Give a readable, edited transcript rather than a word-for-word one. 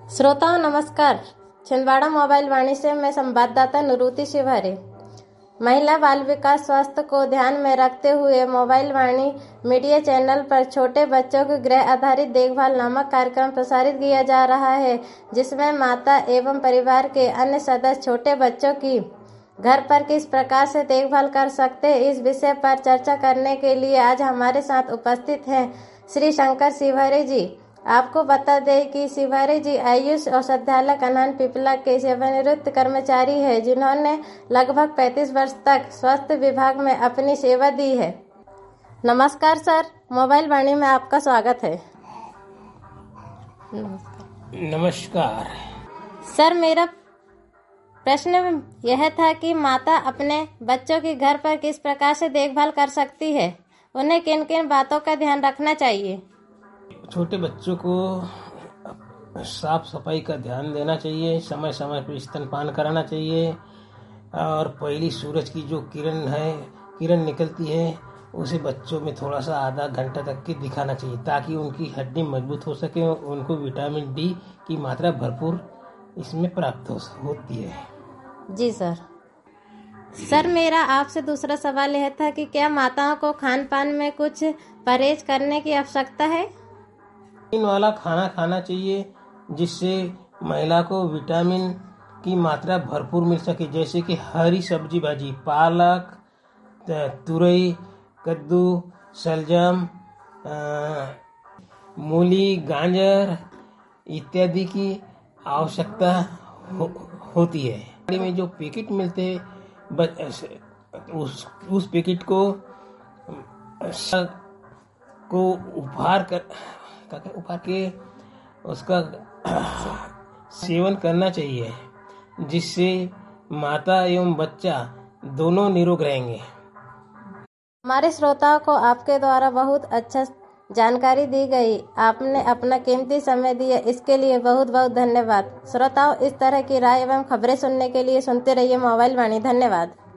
श्रोताओं नमस्कार। छिंदवाड़ा मोबाइल वाणी से मैं संवाददाता निरुति शिवहरे। महिला बाल विकास स्वास्थ्य को ध्यान में रखते हुए मोबाइल वाणी मीडिया चैनल पर छोटे बच्चों की गृह आधारित देखभाल नामक कार्यक्रम प्रसारित किया जा रहा है, जिसमें माता एवं परिवार के अन्य सदस्य छोटे बच्चों की घर पर किस प्रकार से देखभाल कर सकते हैं, इस विषय पर चर्चा करने के लिए आज हमारे साथ उपस्थित हैं श्री शंकर शिवहरे जी। आपको बता दें कि शिवहरे जी आयुष औषधालय कन्हान पिपला के सेवानिवृत्त कर्मचारी है, जिन्होंने लगभग 35 वर्ष तक स्वास्थ्य विभाग में अपनी सेवा दी है। नमस्कार सर, मोबाइल वाणी में आपका स्वागत है। नमस्कार सर, मेरा प्रश्न यह था कि माता अपने बच्चों की घर पर किस प्रकार से देखभाल कर सकती है, उन्हें किन किन बातों का ध्यान रखना चाहिए। छोटे बच्चों को साफ सफाई का ध्यान देना चाहिए, समय समय पर स्तनपान कराना चाहिए और पहली सूरज की जो किरण निकलती है उसे बच्चों में थोड़ा सा आधा घंटा तक के दिखाना चाहिए, ताकि उनकी हड्डी मजबूत हो सके और उनको विटामिन डी की मात्रा भरपूर इसमें प्राप्त होती है। जी सर, मेरा आपसे दूसरा सवाल यह था कि क्या माताओं को खान पान में कुछ परहेज करने की आवश्यकता है। प्रोटीन वाला खाना खाना चाहिए, जिससे महिला को विटामिन की मात्रा भरपूर मिल सके, जैसे कि हरी सब्जी भाजी, पालक, तुरई, कद्दू, शलजम, मूली, गाजर इत्यादि की आवश्यकता होती है। में जो पैकेट मिलते उस पैकेट को उपहार के उसका सेवन करना चाहिए, जिससे माता एवं बच्चा दोनों निरोग रहेंगे। हमारे श्रोताओं को आपके द्वारा बहुत अच्छा जानकारी दी गई। आपने अपना कीमती समय दिया, इसके लिए बहुत बहुत धन्यवाद। श्रोताओं, इस तरह की राय एवं खबरें सुनने के लिए सुनते रहिए मोबाइल वाणी। धन्यवाद।